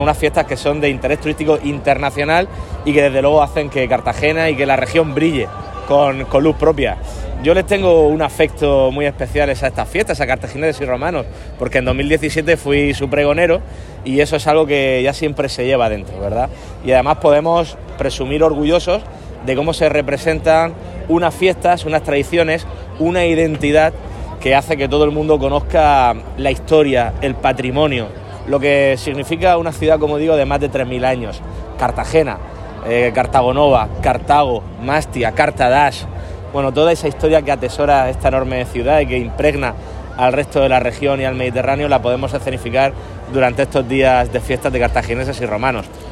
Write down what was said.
Unas fiestas que son de interés turístico internacional y que desde luego hacen que Cartagena y que la región brille con luz propia. Yo les tengo un afecto muy especial a estas fiestas, a cartagineses y romanos, porque en 2017 fui su pregonero y eso es algo que ya siempre se lleva dentro, ¿verdad? Y además podemos presumir orgullosos de cómo se representan unas fiestas, unas tradiciones, una identidad que hace que todo el mundo conozca la historia, el patrimonio, lo que significa una ciudad, como digo, de más de 3.000 años. Cartagena, Cartagonova, Cartago, Mastia, Cartadash. Bueno, toda esa historia que atesora esta enorme ciudad y que impregna al resto de la región y al Mediterráneo la podemos escenificar durante estos días de fiestas de cartagineses y romanos.